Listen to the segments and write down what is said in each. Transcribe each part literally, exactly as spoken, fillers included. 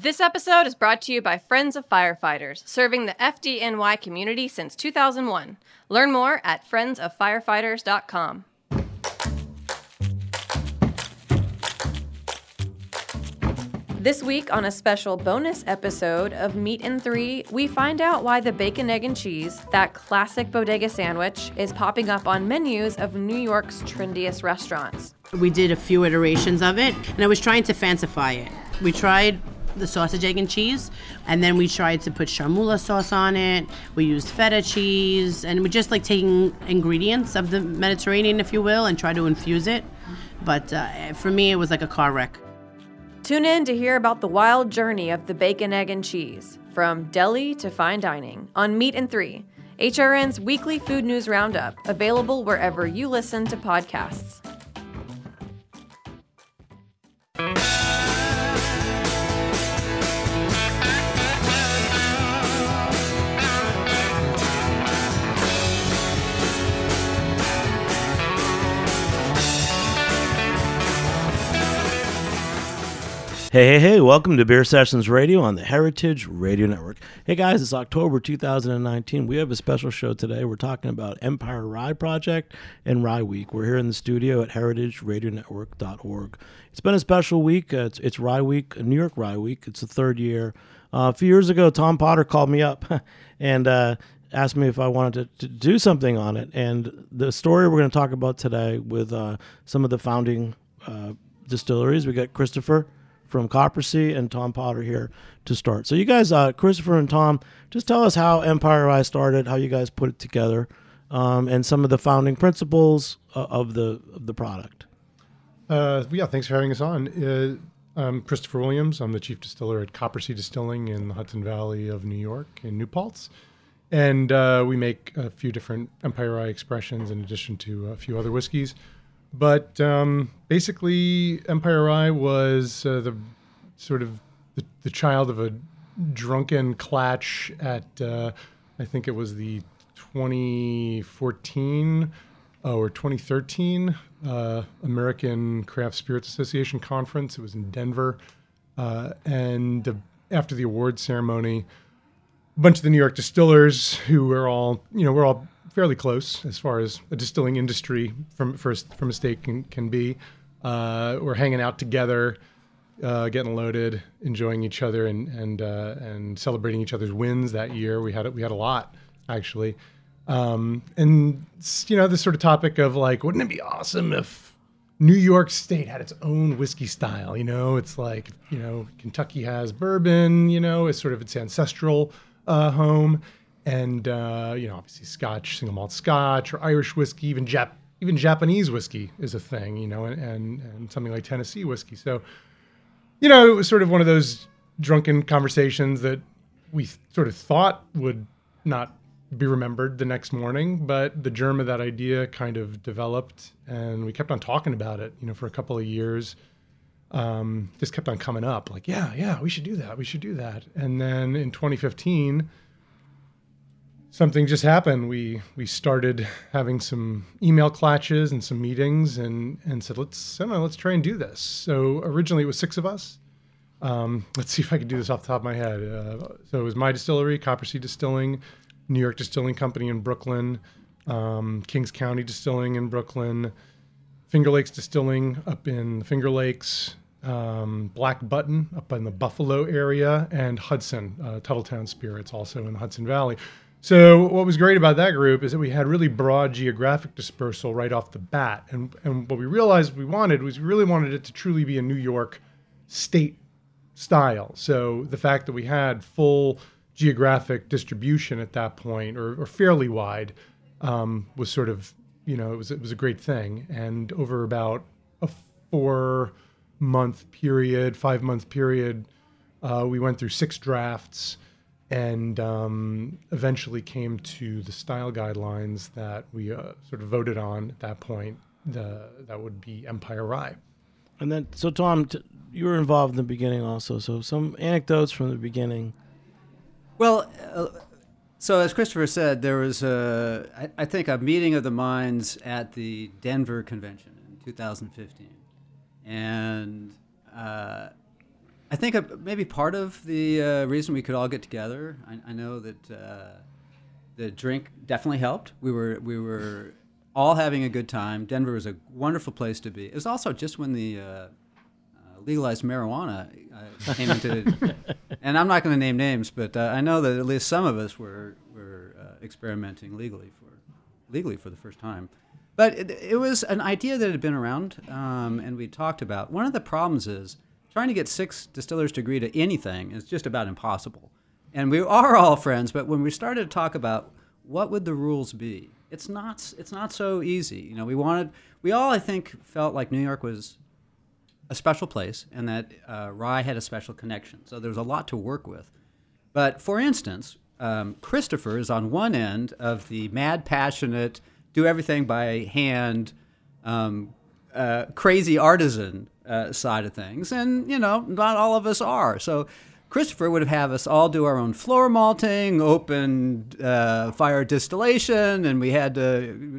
This episode is brought to you by Friends of Firefighters, serving the F D N Y community since two thousand one. Learn more at friends of firefighters dot com. This week on a special bonus episode of Meat and Three, we find out why the bacon, egg, and cheese, that classic bodega sandwich, is popping up on menus of New York's trendiest restaurants. We did a few iterations of it, and I was trying to fancify it. We tried the sausage, egg, and cheese, and then we tried to put chermoula sauce on it. We used feta cheese, and we just like taking ingredients of the Mediterranean, if you will, and try to infuse it. But uh, for me, it was like a car wreck. Tune in to hear about the wild journey of the bacon, egg, and cheese, from deli to fine dining, on Meat and Three, H R N's weekly food news roundup, available wherever you listen to podcasts. Hey, hey, hey, welcome to Beer Sessions Radio on the Heritage Radio Network. Hey guys, it's October two thousand nineteen. We have a special show today. We're talking about Empire Rye Project and Rye Week. We're here in the studio at heritage radio network dot org. It's been a special week. Uh, it's, it's Rye Week, New York Rye Week. It's the third year. Uh, a few years ago, Tom Potter called me up and uh, asked me if I wanted to, to do something on it. And the story we're going to talk about today with uh, some of the founding uh, distilleries. We got Christopher from Coppersea and Tom Potter here to start. So you guys, uh, Christopher and Tom, just tell us how Empire Rye started, how you guys put it together, um, and some of the founding principles uh, of the of the product. Uh, yeah, thanks for having us on. Uh, I'm Christopher Williams. I'm the chief distiller at Coppersea Distilling in the Hudson Valley of New York in New Paltz. And uh, we make a few different Empire Rye expressions in addition to a few other whiskeys. But um, basically, Empire Rye was uh, the sort of the, the child of a drunken clatch at, uh, I think it was the twenty fourteen uh, or twenty thirteen uh, American Craft Spirits Association conference. It was in Denver. Uh, and uh, after the award ceremony, a bunch of the New York distillers who were all, you know, we're all fairly close as far as a distilling industry from first from a state can, can be. Uh, we're hanging out together, uh, getting loaded, enjoying each other, and and uh, and celebrating each other's wins that year. We had we had a lot actually, um, and you know, this sort of topic of like, wouldn't it be awesome if New York State had its own whiskey style? You know, it's like, you know, Kentucky has bourbon. You know, it's sort of its ancestral uh, home. And, uh, you know, obviously Scotch, single malt Scotch or Irish whiskey, even Jap- even Japanese whiskey is a thing, you know, and, and, and something like Tennessee whiskey. So, you know, it was sort of one of those drunken conversations that we th- sort of thought would not be remembered the next morning, but the germ of that idea kind of developed and we kept on talking about it, you know, for a couple of years. Um, just kept on coming up like, yeah, yeah, we should do that. We should do that. And then in twenty fifteen, something just happened. We we started having some email clatches and some meetings, and and said, let's I don't know, let's try and do this. So originally it was six of us. Um, let's see if I can do this off the top of my head. Uh, so it was my distillery, Coppersea Distilling, New York Distilling Company in Brooklyn, um, Kings County Distilling in Brooklyn, Finger Lakes Distilling up in the Finger Lakes, um, Black Button up in the Buffalo area, and Hudson, uh, Tuttletown Spirits, also in the Hudson Valley. So what was great about that group is that we had really broad geographic dispersal right off the bat. And, and what we realized we wanted was we really wanted it to truly be a New York state style. So the fact that we had full geographic distribution at that point, or, or fairly wide, um, was sort of, you know, it was, it was a great thing. And over about a four month period, five month period, uh, we went through six drafts, and um, eventually came to the style guidelines that we uh, sort of voted on at that point. The, that would be Empire Rye. And then, so Tom, t- you were involved in the beginning also. So some anecdotes from the beginning. Well, uh, so as Christopher said, there was, a, I, I think, a meeting of the minds at the Denver convention in two thousand fifteen. And uh, I think uh, maybe part of the uh, reason we could all get together, I, I know that uh, the drink definitely helped. We were we were all having a good time. Denver was a wonderful place to be. It was also just when the uh, uh, legalized marijuana uh, came into, and I'm not going to name names, but uh, I know that at least some of us were were uh, experimenting legally for legally for the first time. But it, it was an idea that had been around, um, and we talked about. One of the problems is trying to get six distillers to agree to anything is just about impossible. And we are all friends, but when we started to talk about what would the rules be, it's not it's not so easy. You know, we wanted we all I think felt like New York was a special place, and that uh, rye had a special connection. So there was a lot to work with. But for instance, um, Christopher is on one end of the mad, passionate, do everything by hand, um, uh, crazy artisan uh, side of things. And, you know, not all of us are. So Christopher would have us all do our own floor malting, open uh, fire distillation, and we had to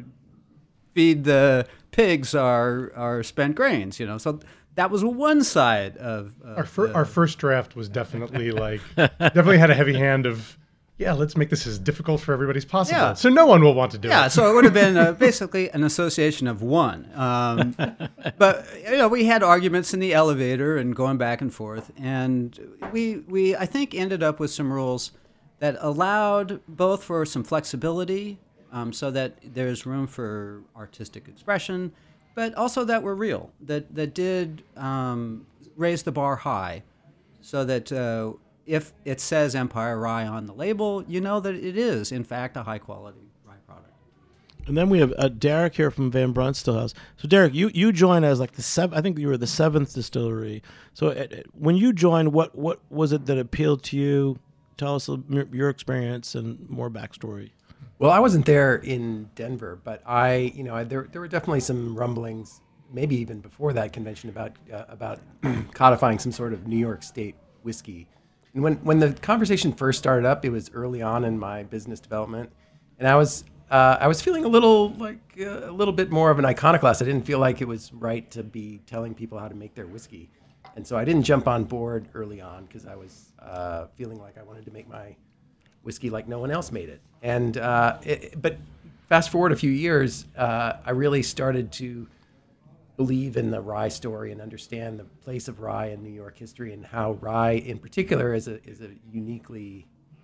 feed the pigs our, our spent grains, you know. So that was one side of... of our, fir- the, our first draft was definitely like, definitely had a heavy hand of, yeah, let's make this as difficult for everybody as possible. Yeah. So no one will want to do yeah, it. Yeah, so it would have been uh, basically an association of one. Um, but, you know, we had arguments in the elevator and going back and forth. And we, we, I think, ended up with some rules that allowed both for some flexibility um, so that there's room for artistic expression, but also that were real, that, that did um, raise the bar high so that... Uh, if it says Empire Rye on the label, you know that it is, in fact, a high-quality rye product. And then we have uh, Derek here from Van Brunt Stillhouse. So, Derek, you, you joined as like the seventh, I think you were the seventh distillery. So uh, when you joined, what, what was it that appealed to you? Tell us a, your experience and more backstory. Well, I wasn't there in Denver, but I, you know, I, there there were definitely some rumblings, maybe even before that convention, about uh, about codifying some sort of New York State whiskey. And when, when the conversation first started up, it was early on in my business development, and I was uh, I was feeling a little like uh, a little bit more of an iconoclast. I didn't feel like it was right to be telling people how to make their whiskey, and so I didn't jump on board early on because I was uh, feeling like I wanted to make my whiskey like no one else made it. And uh, it, but fast forward a few years, uh, I really started to believe in the rye story and understand the place of rye in New York history and how rye, in particular, is a is a uniquely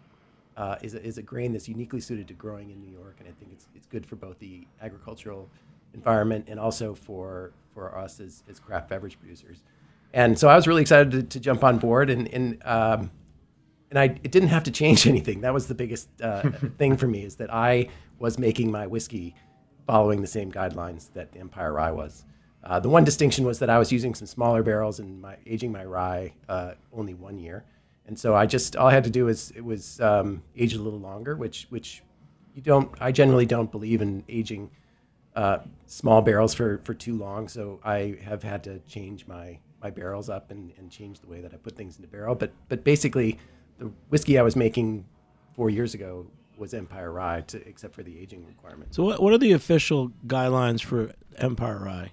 uh, is a is a grain that's uniquely suited to growing in New York. And I think it's it's good for both the agricultural environment and also for for us as as craft beverage producers. And so I was really excited to, to jump on board, and and um, and I it didn't have to change anything. That was the biggest uh, thing for me, is that I was making my whiskey following the same guidelines that Empire Rye was. Uh, the one distinction was that I was using some smaller barrels and my aging my rye uh, only one year, and so I just all I had to do was it was um, age it a little longer, which which you don't I generally don't believe in aging uh, small barrels for, for too long. So I have had to change my, my barrels up and, and change the way that I put things into barrel. But but basically, the whiskey I was making four years ago was Empire Rye, to, except for the aging requirement. So what what are the official guidelines for Empire Rye?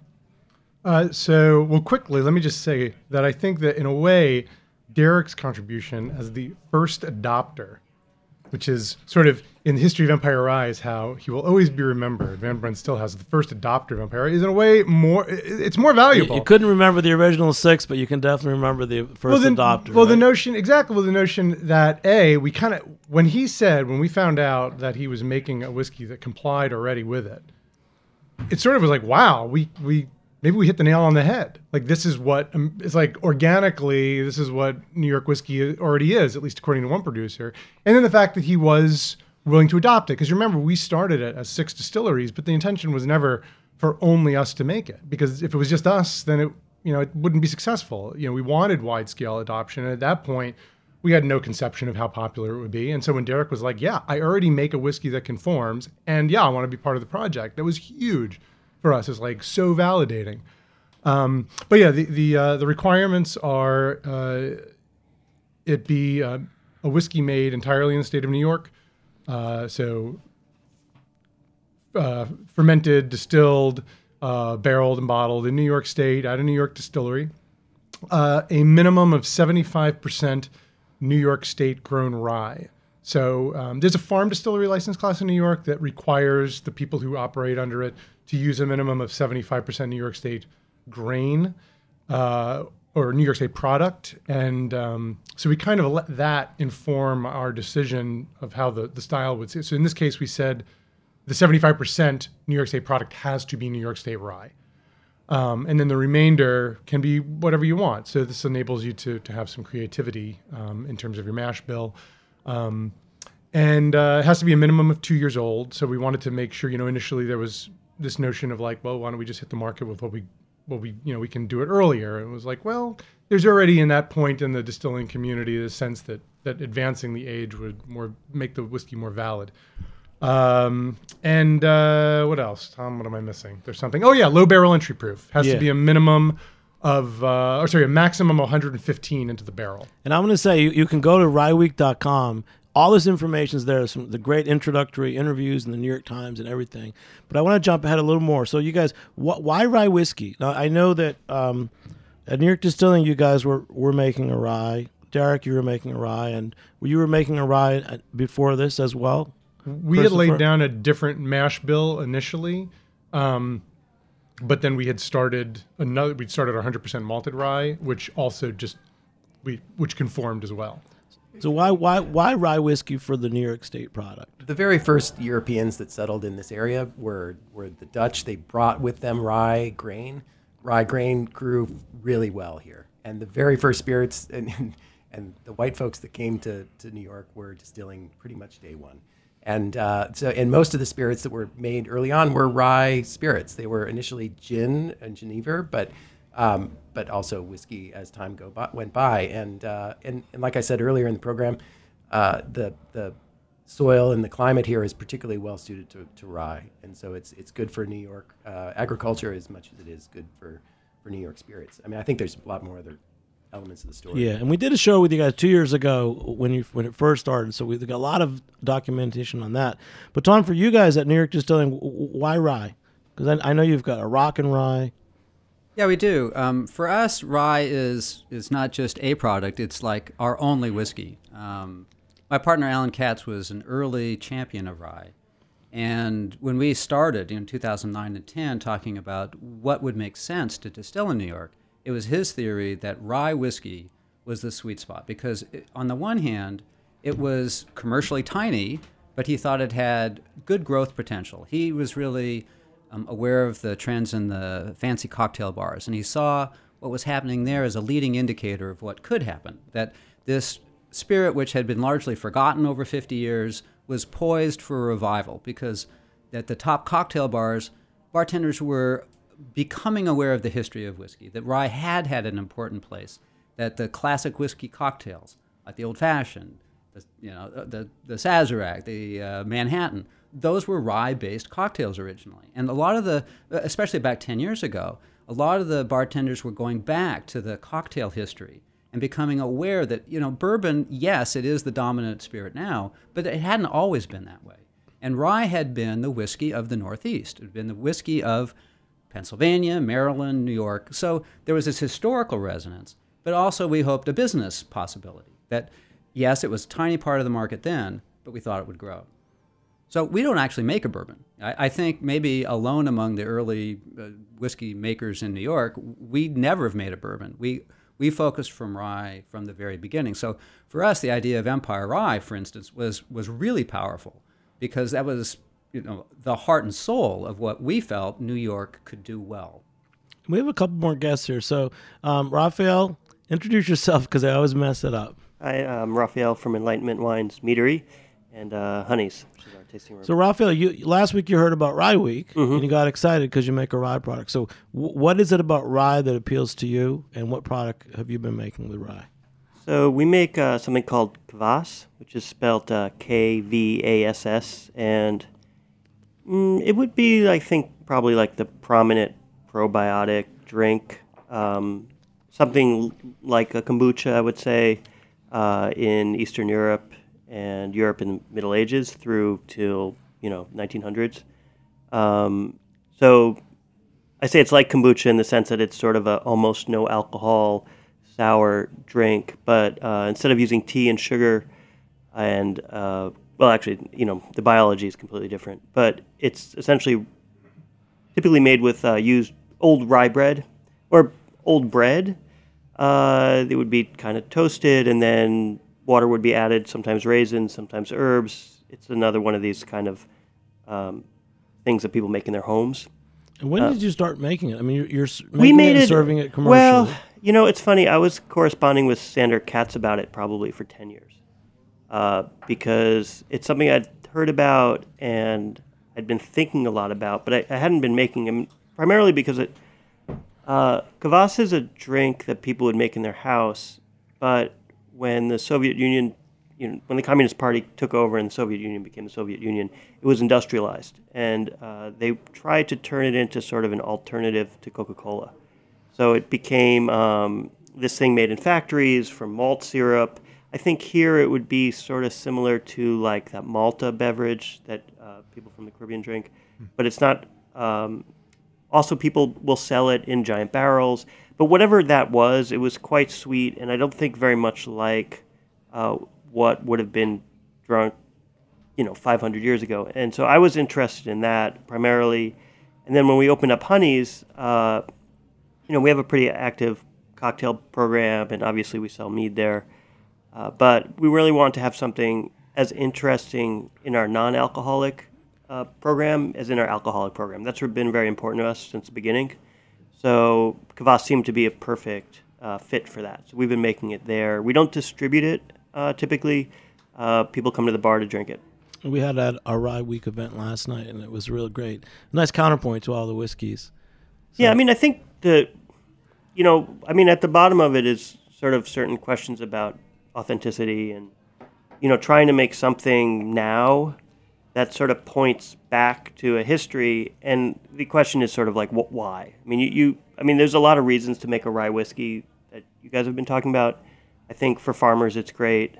Uh, so, well, quickly, let me just say that I think that in a way, Derek's contribution as the first adopter, which is sort of in the history of Empire Rye, is how he will always be remembered. Van Brunt Stillhouse, the first adopter of Empire Rye, is in a way more, it's more valuable. You, you couldn't remember the original six, but you can definitely remember the first well, the, adopter. Well, right? the notion, exactly, well, the notion that, A, we kind of, when he said, when we found out that he was making a whiskey that complied already with it, it sort of was like, wow, we, we, maybe we hit the nail on the head. Like, this is what, um, it's like organically, this is what New York whiskey already is, at least according to one producer. And then the fact that he was willing to adopt it. Because remember, we started it as six distilleries, but the intention was never for only us to make it. Because if it was just us, then it, you know, it wouldn't be successful. You know, we wanted wide scale adoption. And at that point, we had no conception of how popular it would be. And so when Derek was like, yeah, I already make a whiskey that conforms, and yeah, I want to be part of the project, that was huge for us. Is like so validating. Um, but yeah, the the uh, the requirements are uh, it be uh, a whiskey made entirely in the state of New York, uh, so uh, fermented, distilled, uh, barreled, and bottled in New York State at a New York distillery. uh, a minimum of seventy-five percent New York State grown rye. So um, there's a farm distillery license class in New York that requires the people who operate under it to use a minimum of seventy-five percent New York State grain uh, or New York State product. And um, so we kind of let that inform our decision of how the, the style would sit. So in this case, we said the seventy-five percent New York State product has to be New York State rye. Um, and then the remainder can be whatever you want. So this enables you to, to have some creativity um, in terms of your mash bill. Um, and uh, it has to be a minimum of two years old. So we wanted to make sure, you know, initially there was this notion of like, well, why don't we just hit the market with what we, what we, you know, we can do it earlier. And it was like, well, there's already in that point in the distilling community the sense that that advancing the age would more make the whiskey more valid. Um, and uh, what else, Tom? What am I missing? There's something. Oh yeah, low barrel entry proof has Yeah. to be a minimum of, uh, or sorry, a maximum of one hundred fifteen into the barrel. And I'm going to say you, you can go to rye week dot com. All this information is there. Some the great introductory interviews in the New York Times and everything. But I want to jump ahead a little more. So you guys, wh- why rye whiskey? Now I know that um, at New York Distilling, you guys were were making a rye. Derek, you were making a rye, and you were making a rye before this as well. We had laid Christopher? down a different mash bill initially, um, but then we had started another. We'd started our one hundred percent malted rye, which also just we which conformed as well. So why why why rye whiskey for the New York State product? The very first Europeans that settled in this area were were the Dutch. They brought with them rye grain. Rye grain grew really well here, and the very first spirits and and the white folks that came to, to New York were distilling pretty much day one. And uh, so, and most of the spirits that were made early on were rye spirits. They were initially gin and Genever, but um, but also whiskey as time go by, went by. And, uh, and and like I said earlier in the program, uh, the the soil and the climate here is particularly well suited to, to rye, and so it's it's good for New York uh, agriculture as much as it is good for, for New York spirits. I mean, I think there's a lot more other elements of the story. Yeah, and we did a show with you guys two years ago when you when it first started, so we got a lot of documentation on that. But Tom, for you guys at New York Distilling, why rye? Because I, I know you've got a rock and rye. Yeah, we do. Um, for us, rye is is not just a product; it's like our only whiskey. Um, my partner Alan Katz was an early champion of rye, and when we started in two thousand nine and ten, talking about what would make sense to distill in New York, it was his theory that rye whiskey was the sweet spot because, it, on the one hand, it was commercially tiny, but he thought it had good growth potential. He was really um, aware of the trends in the fancy cocktail bars, and he saw what was happening there as a leading indicator of what could happen, that this spirit, which had been largely forgotten over fifty years, was poised for a revival because at the top cocktail bars, bartenders were becoming aware of the history of whiskey, that rye had had an important place, that the classic whiskey cocktails, like the Old Fashioned, the, you know, the, the Sazerac, the uh, Manhattan, those were rye-based cocktails originally. And a lot of the, especially back ten years ago, a lot of the bartenders were going back to the cocktail history and becoming aware that, you know, bourbon, yes, it is the dominant spirit now, but it hadn't always been that way. And rye had been the whiskey of the Northeast. It had been the whiskey of Pennsylvania, Maryland, New York. So there was this historical resonance, but also we hoped a business possibility. That, yes, it was a tiny part of the market then, but we thought it would grow. So we don't actually make a bourbon. I, I think maybe alone among the early uh, whiskey makers in New York, we never have made a bourbon. We we focused from rye from the very beginning. So for us, the idea of Empire Rye, for instance, was was really powerful because that was, you know, the heart and soul of what we felt New York could do well. We have a couple more guests here. So, um, Raphael, introduce yourself because I always mess it up. Hi, I'm Raphael from Enlightenment Wines Meadery and uh, Honeys, which is our tasting room. So, Raphael, you last week you heard about Rye Week, Mhm. and you got excited because you make a rye product. So, w- what is it about rye that appeals to you, and what product have you been making with rye? So we make uh, something called kvass, which is spelled uh, K V A S S, and mm, it would be, I think, probably like the prominent probiotic drink, um, something like a kombucha, I would say, uh, in Eastern Europe and Europe in the Middle Ages through till, you know, nineteen hundreds. Um, so I say it's like kombucha in the sense that it's sort of a almost no alcohol, sour drink, but uh, instead of using tea and sugar, and uh, well, actually, you know, the biology is completely different, but it's essentially typically made with uh, used old rye bread or old bread. Uh, they would be kind of toasted, and then water would be added, sometimes raisins, sometimes herbs. It's another one of these kind of um, things that people make in their homes. And when Uh, did you start making it? I mean, you're, you're s- making we made it and it serving it commercially. Well, you know, it's funny. I was corresponding with Sander Katz about it probably for ten years uh, because it's something I'd heard about and I'd been thinking a lot about, but I, I hadn't been making them primarily because it. Uh, kvass is a drink that people would make in their house, but when the Soviet Union, you know, when the Communist Party took over and the Soviet Union became the Soviet Union, it was industrialized, and uh, they tried to turn it into sort of an alternative to Coca-Cola. So it became um, this thing made in factories from malt syrup. I think here it would be sort of similar to like that Malta beverage that uh, people from the Caribbean drink, but it's not. Um, Also, people will sell it in giant barrels. But whatever that was, it was quite sweet, and I don't think very much like uh, what would have been drunk, you know, five hundred years ago. And so I was interested in that primarily. And then when we opened up Honey's, uh, you know, we have a pretty active cocktail program, and obviously we sell mead there. Uh, but we really want to have something as interesting in our non-alcoholic Uh, program as in our alcoholic program. That's been very important to us since the beginning. So kvass seemed to be a perfect uh, fit for that. So we've been making it there. We don't distribute it uh, typically. Uh, people come to the bar to drink it. We had at our Rye Week event last night, and it was real great. Nice counterpoint to all the whiskeys. So. Yeah, I mean, I think the, you know, I mean, at the bottom of it is sort of certain questions about authenticity and, you know, trying to make something now that sort of points back to a history, and the question is sort of like, what, why? I mean, you, you, I mean, there's a lot of reasons to make a rye whiskey that you guys have been talking about. I think for farmers, it's great.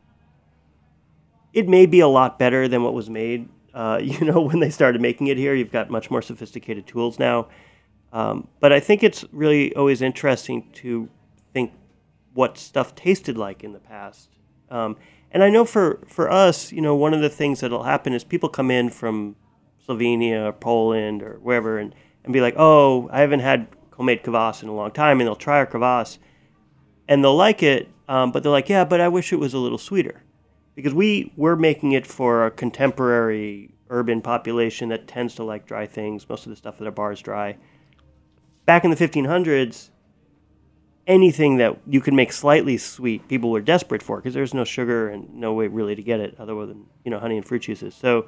It may be a lot better than what was made. Uh, you know, when they started making it here, you've got much more sophisticated tools now. Um, but I think it's really always interesting to think what stuff tasted like in the past. Um, And I know for, for us, you know, one of the things that'll happen is people come in from Slovenia or Poland or wherever and, and be like, oh, I haven't had homemade kvass in a long time, and they'll try our kvass, and they'll like it, um, but they're like, yeah, but I wish it was a little sweeter. Because we, we're making it for a contemporary urban population that tends to like dry things. Most of the stuff at our bar is dry. Back in the fifteen hundreds, anything that you could make slightly sweet, people were desperate for because there's no sugar and no way really to get it other than, you know, honey and fruit juices. So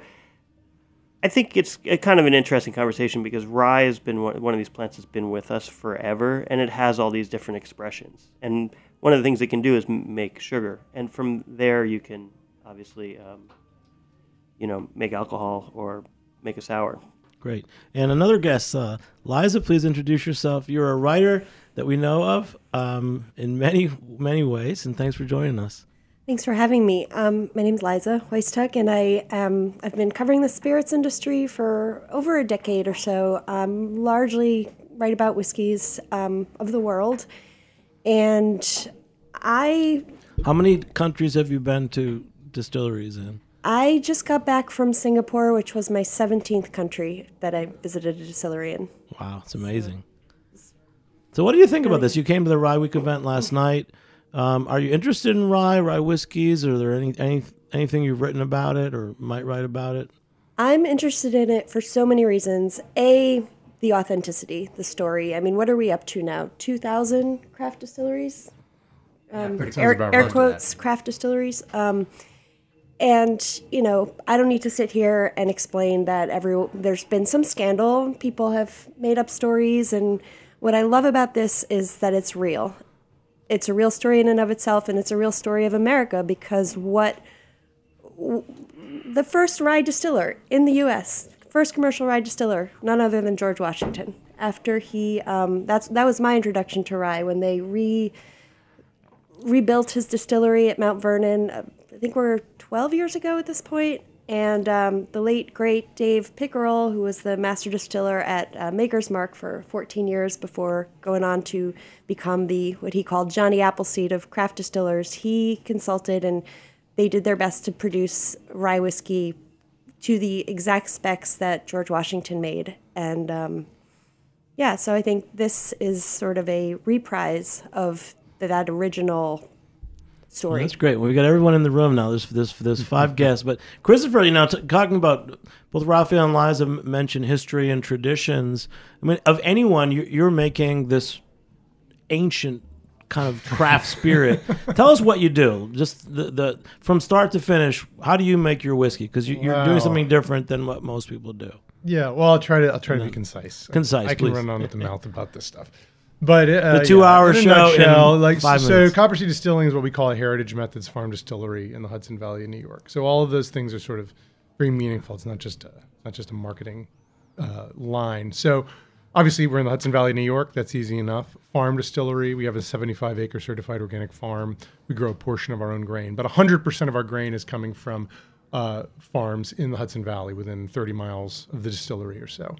I think it's a kind of an interesting conversation because rye has been one, one of these plants that's been with us forever, and it has all these different expressions. And one of the things it can do is m- make sugar, and from there you can obviously, um, you know, make alcohol or make a sour. Great. And another guest, uh, Liza, please introduce yourself. You're a writer that we know of um, in many, many ways, and thanks for joining us. Thanks for having me. Um, my name's Liza Hoistuk, and I um, I've been covering the spirits industry for over a decade or so, um, largely write about whiskeys um, of the world. And I... How many countries have you been to distilleries in? I just got back from Singapore, which was my seventeenth country that I visited a distillery in. Wow, it's amazing. So what do you think about this? You came to the Rye Week event last night. Um, are you interested in rye, rye whiskeys? Are there any, any anything you've written about it or might write about it? I'm interested in it for so many reasons. A, the authenticity, the story. I mean, what are we up to now? two thousand craft distilleries? Um, Yeah, air about air right. quotes, craft distilleries. Um, and, you know, I don't need to sit here and explain that every there's been some scandal. People have made up stories. And what I love about this is that it's real. It's a real story in and of itself, and it's a real story of America because what the first rye distiller in the U S, first commercial rye distiller, none other than George Washington. After he, um, that's that was my introduction to rye when they re rebuilt his distillery at Mount Vernon. Uh, I think we're twelve years ago at this point, And um, the late, great Dave Pickerel, who was the master distiller at uh, Maker's Mark for fourteen years before going on to become the what he called Johnny Appleseed of craft distillers, he consulted and they did their best to produce rye whiskey to the exact specs that George Washington made. And um, yeah, so I think this is sort of a reprise of that original story. Well, that's great. Well, we got everyone in the room now. There's there's there's five guests, but Christopher, you know, t- talking about both Raphael and Liza m- mentioned history and traditions. I mean, of anyone, you're, you're making this ancient kind of craft spirit. Tell us what you do, just the, the from start to finish. How do you make your whiskey? Because you, you're Wow. doing something different than what most people do. Yeah, well, I'll try to I'll try to No. be concise. Concise, I can please. run on at the mouth about this stuff. But uh, The two-hour yeah, in a show in nutshell, like five so, minutes. Copper Sea Distilling is what we call a Heritage Methods farm distillery in the Hudson Valley in New York. So all of those things are sort of very meaningful. It's not just a not just a marketing uh, line. So obviously, we're in the Hudson Valley, New York. That's easy enough. Farm distillery. We have a seventy-five acre certified organic farm. We grow a portion of our own grain, but one hundred percent of our grain is coming from uh, farms in the Hudson Valley within thirty miles of the distillery or so.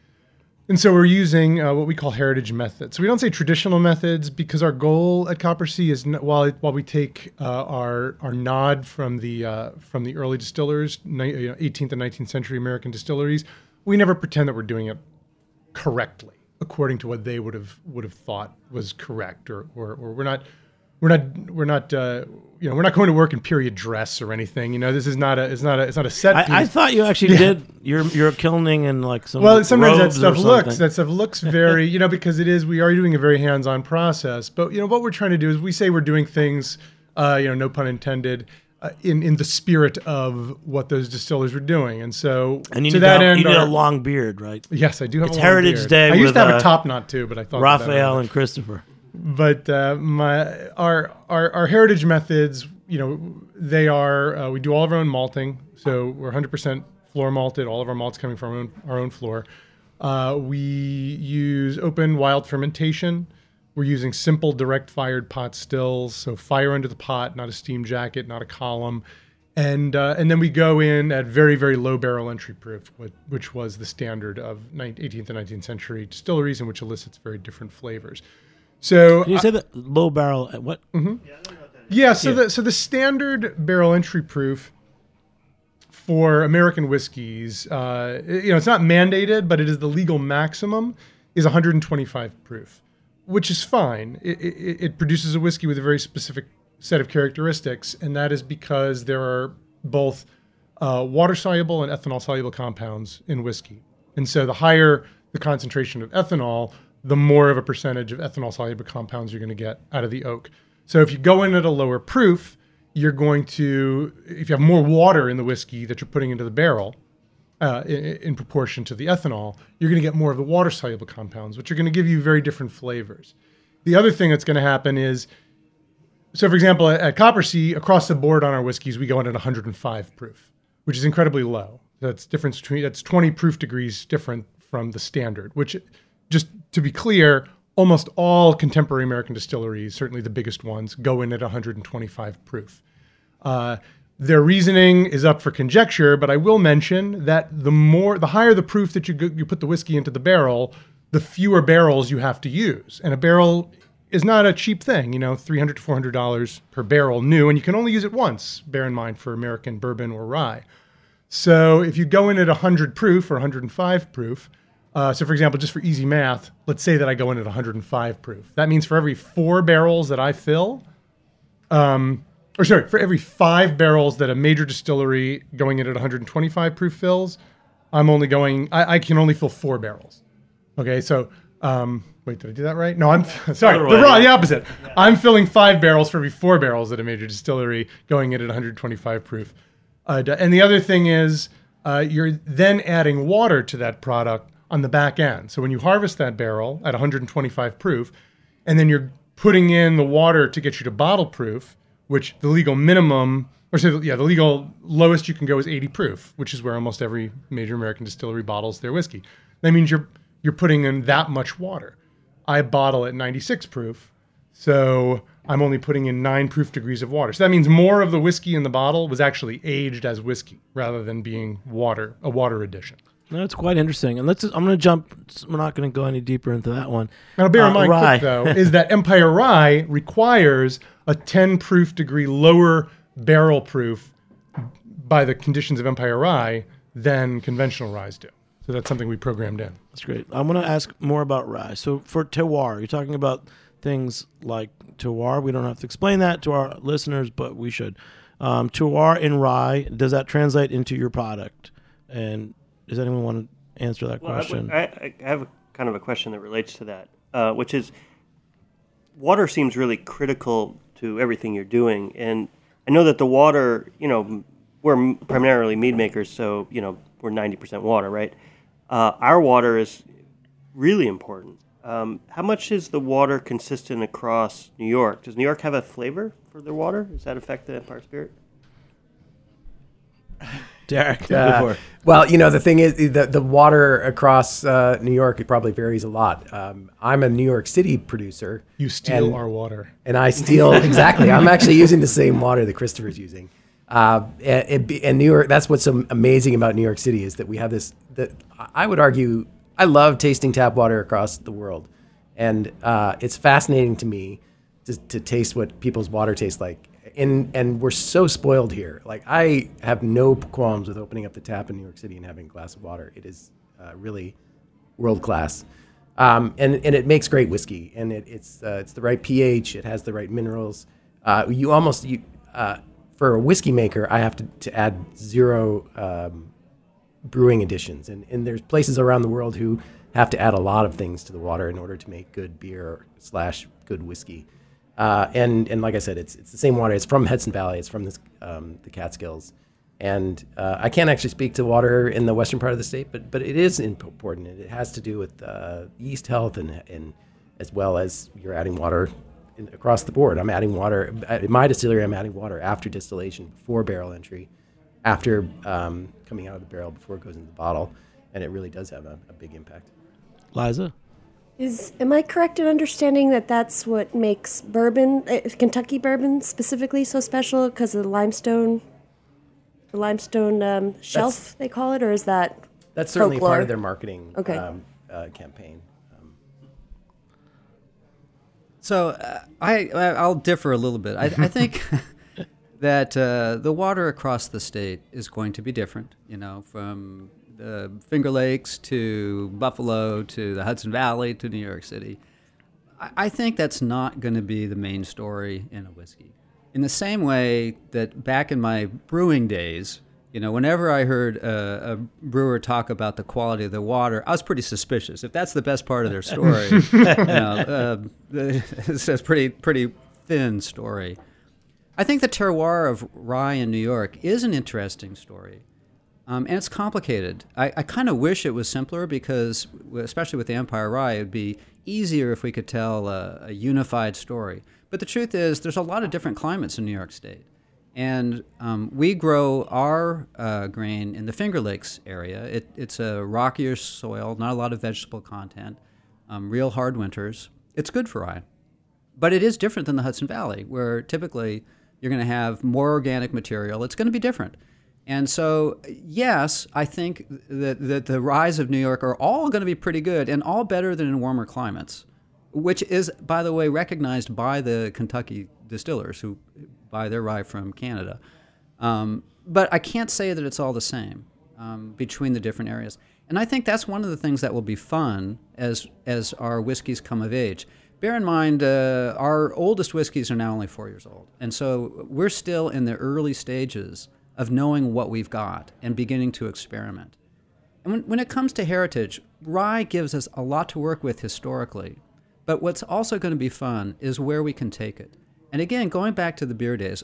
And so we're using uh, what we call heritage methods. So we don't say traditional methods because our goal at Copper Sea is n- while it, while we take uh, our our nod from the uh, from the early distillers, ni- you know, eighteenth and nineteenth century American distilleries, we never pretend that we're doing it correctly according to what they would have would have thought was correct, or or, or we're not we're not we're not uh, you know we're not going to work in period dress or anything. You know, this is not a it's not a it's not a set piece. I, I thought you actually Yeah. did. You're you're kilning and like some. Well, sometimes that robes or stuff looks something. that stuff looks very, you know, because it is we are doing a very hands-on process. But you know what we're trying to do is we say we're doing things, uh, you know, no pun intended, uh, in in the spirit of what those distillers were doing. And so And you to need, that a, end, you need a our- long beard, right? yes, I do have It's a long Heritage beard. Day I used with, to have uh, a top knot too, but I thought that Raphael that and Christopher. but uh, my our, our our heritage methods, you know, they are uh, we do all of our own malting, so we're one hundred percent floor malted. All of our malts coming from our own, our own floor. Uh, we use open wild fermentation. We're using simple direct fired pot stills, so fire under the pot, not a steam jacket, not a column, and uh, and then we go in at very very low barrel entry proof, which, which was the standard of eighteenth and nineteenth century distilleries, and which elicits very different flavors. So Can you say that low barrel? At what? yeah, so Yeah. the so the standard barrel entry proof for American whiskeys, uh, you know, it's not mandated, but it is the legal maximum, is one hundred twenty-five proof, which is fine. It, it, it produces a whiskey with a very specific set of characteristics, and that is because there are both uh, water-soluble and ethanol-soluble compounds in whiskey. And so the higher the concentration of ethanol, the more of a percentage of ethanol-soluble compounds you're going to get out of the oak. So if you go in at a lower proof, you're going to, if you have more water in the whiskey that you're putting into the barrel, uh, in, in proportion to the ethanol, you're going to get more of the water-soluble compounds, which are going to give you very different flavors. The other thing that's going to happen is, so for example, at, at Copper Sea, across the board on our whiskeys, we go in at one hundred five proof, which is incredibly low. That's difference between, that's twenty proof degrees different from the standard, which, just to be clear, almost all contemporary American distilleries, certainly the biggest ones, go in at one hundred twenty-five proof. Uh, their reasoning is up for conjecture, but I will mention that the more, the higher the proof that you go, you put the whiskey into the barrel, the fewer barrels you have to use. And a barrel is not a cheap thing, you know, three hundred to four hundred dollars per barrel new, and you can only use it once, bear in mind, for American bourbon or rye. So if you go in at one hundred proof or one hundred five proof, uh, so for example, just for easy math, let's say that I go in at one hundred five proof. That means for every four barrels that I fill, um, or sorry, for every five barrels that a major distillery going in at one hundred twenty-five proof fills, I'm only going, I, I can only fill four barrels. Okay, so, um, wait, did I do that right? No, I'm, sorry, Other the, way. wrong, the opposite. I'm filling five barrels for every four barrels at a major distillery going in at one hundred twenty-five proof. Uh, and the other thing is, uh, you're then adding water to that product on the back end. So when you harvest that barrel at one hundred twenty-five proof, and then you're putting in the water to get you to bottle proof, which the legal minimum, or so yeah, the legal lowest you can go is eighty proof, which is where almost every major American distillery bottles their whiskey. That means you're you're putting in that much water. I bottle at ninety-six proof, So I'm only putting in nine proof degrees of water. So that means more of the whiskey in the bottle was actually aged as whiskey rather than being water, a water addition. No, it's quite interesting. And let's. Just, I'm going to jump. We're not going to go any deeper into that one. Now, bear in Uh, mind, rye. quick, though, is that Empire Rye requires a ten proof degree lower barrel proof by the conditions of Empire Rye than conventional ryes do. So that's something we programmed in. That's great. I'm going to ask more about rye. So for terroir, you're talking about things like terroir. We don't have to explain that to our listeners, but we should. Um, terroir in rye, does that translate into your product? And does anyone want to answer that Well, question? I, I, I have a, kind of a question that relates to that, uh, which is water seems really critical to everything you're doing. And I know that the water, you know, we're m- primarily mead makers, so, you know, we're ninety percent water, right? Uh, our water is really important. Um, how much is the water consistent across New York? Does New York have a flavor for their water? Does that affect the Empire Spirit? Derek, Uh, go for it. well, you know, the thing is, the, the water across uh, New York, it probably varies a lot. Um, I'm a New York City producer. You steal and, our water. And I steal, exactly. I'm actually using the same water that Christopher's using. Uh, and, and New York, that's what's so amazing about New York City is that we have this, that I would argue, I love tasting tap water across the world. And uh, it's fascinating to me to, to taste what people's water tastes like. And, and we're so spoiled here. Like, I have no qualms with opening up the tap in New York City and having a glass of water. It is uh, really world class. Um, and, and it makes great whiskey. And it, it's, uh, it's the right pH. It has the right minerals. Uh, you almost, you, uh, for a whiskey maker, I have to, to add zero um, brewing additions. And, and there's places around the world who have to add a lot of things to the water in order to make good beer slash good whiskey. Uh, and and like I said, it's it's the same water. It's from Hudson Valley. It's from this, um, the Catskills. And uh, I can't actually speak to water in the western part of the state, but but it is important. It has to do with uh, yeast health and and as well as you're adding water in, across the board. I'm adding water in my distillery. I'm adding water after distillation, before barrel entry, after um, coming out of the barrel, before it goes into the bottle, and it really does have a, a big impact. Liza? Is am I correct in understanding that that's what makes bourbon, uh, Kentucky bourbon specifically, so special because of the limestone, the limestone um, shelf That's- they call it, or is that That's certainly folklore? part of their marketing Okay. um, uh, campaign. Um, So uh, I I'll differ a little bit. I, I think that uh, the water across the state is going to be different. You know, from the Finger Lakes to Buffalo to the Hudson Valley to New York City. I, I think that's not going to be the main story in a whiskey. In the same way that back in my brewing days, you know, whenever I heard a, a brewer talk about the quality of the water, I was pretty suspicious. If that's the best part of their story, you know, uh, it's a pretty pretty thin story. I think the terroir of rye in New York is an interesting story, um, and it's complicated. I, I kind of wish it was simpler because, especially with the Empire Rye, it would be easier if we could tell a, a unified story. But the truth is, there's a lot of different climates in New York State. And um, we grow our uh, grain in the Finger Lakes area. It, it's a rockier soil, not a lot of vegetable content, um, real hard winters. It's good for rye. But it is different than the Hudson Valley, where typically you're going to have more organic material. It's going to be different. And so, yes, I think that, that the ryes of New York are all going to be pretty good and all better than in warmer climates, which is, by the way, recognized by the Kentucky distillers who buy their rye from Canada. Um, but I can't say that it's all the same um, between the different areas. And I think that's one of the things that will be fun as as our whiskeys come of age. Bear in mind, uh, our oldest whiskeys are now only four years old. And so we're still in the early stages of knowing what we've got and beginning to experiment. And when, when it comes to heritage, rye gives us a lot to work with historically. But what's also going to be fun is where we can take it. And again, going back to the beer days,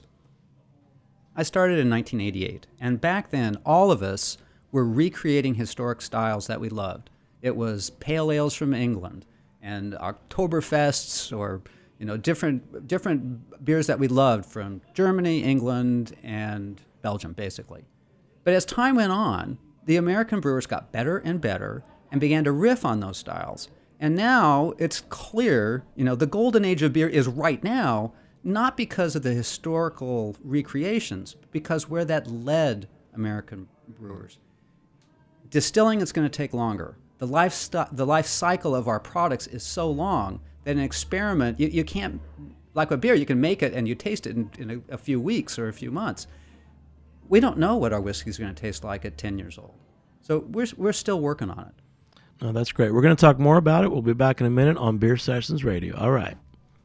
I started in nineteen eighty-eight. And back then, all of us were recreating historic styles that we loved. It was pale ales from England and Oktoberfests, or you know, different different beers that we loved from Germany, England, and Belgium, basically. But as time went on, the American brewers got better and better and began to riff on those styles. And now it's clear, you know, the golden age of beer is right now, not because of the historical recreations, but because where that led American brewers. Distilling is going to take longer. The life, st- the life cycle of our products is so long that an experiment, you, you can't, like a beer, you can make it and you taste it in, in a, a few weeks or a few months. We don't know what our whiskey is going to taste like at ten years old. So we're, we're still working on it. Oh, that's great. We're going to talk more about it. We'll be back in a minute on Beer Sessions Radio. All right.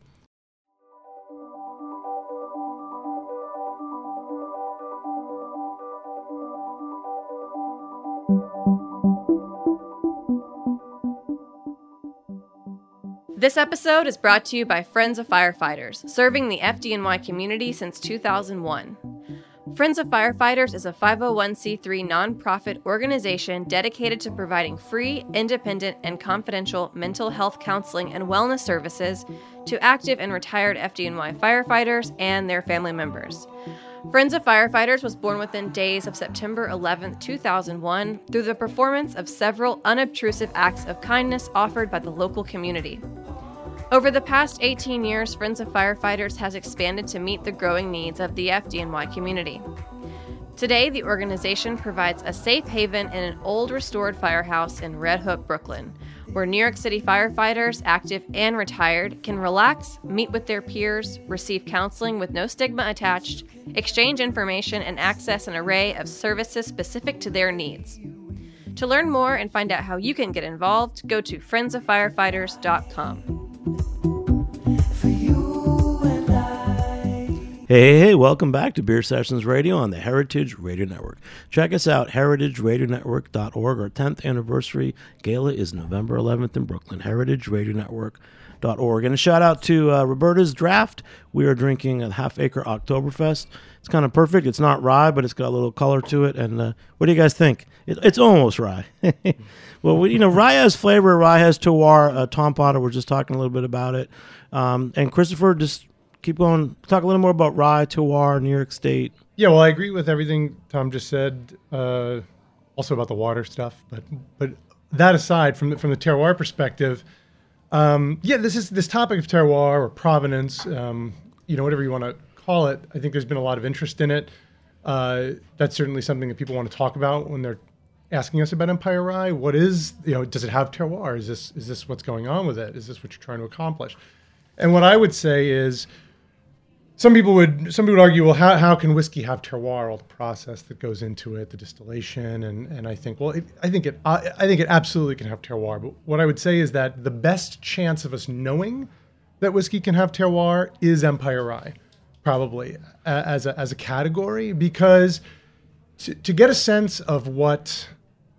This episode is brought to you by Friends of Firefighters, serving the F D N Y community since two thousand one. Friends of Firefighters is a five oh one c three nonprofit organization dedicated to providing free, independent, and confidential mental health counseling and wellness services to active and retired F D N Y firefighters and their family members. Friends of Firefighters was born within days of September eleventh, two thousand one, through the performance of several unobtrusive acts of kindness offered by the local community. Over the past eighteen years, Friends of Firefighters has expanded to meet the growing needs of the F D N Y community. Today, the organization provides a safe haven in an old restored firehouse in Red Hook, Brooklyn, where New York City firefighters, active and retired, can relax, meet with their peers, receive counseling with no stigma attached, exchange information, and access an array of services specific to their needs. To learn more and find out how you can get involved, go to friends of firefighters dot com. Hey, hey, hey, welcome back to Beer Sessions Radio on the Heritage Radio Network. Check us out, heritage radio network dot org. Our tenth anniversary gala is November eleventh in Brooklyn, heritage radio network dot org. And a shout out to uh, Roberta's Draft. We are drinking a Half Acre Oktoberfest. It's kind of perfect. It's not rye, but it's got a little color to it. And uh, what do you guys think? It, it's almost rye. Well, we, you know, rye has flavor. Rye has terroir. Uh, Tom Potter, we're just talking a little bit about it. Um, and Christopher, just keep going. Talk a little more about rye, terroir, New York State. Yeah, well, I agree with everything Tom just said. Uh, also about the water stuff, but but that aside, from the, from the terroir perspective, um, yeah, this is this topic of terroir or provenance. Um, you know, whatever you want to call it. I think there's been a lot of interest in it. Uh, that's certainly something that people want to talk about when they're asking us about Empire Rye. What is, you know, does it have terroir? Is this is this what's going on with it? Is this what you're trying to accomplish? And what I would say is, Some people would some people would argue, well, how, how can whiskey have terroir? All the process that goes into it, the distillation, and and I think, well, it, I think it I, I think it absolutely can have terroir. But what I would say is that the best chance of us knowing that whiskey can have terroir is Empire Rye, probably uh, as a as a category, because to, to get a sense of what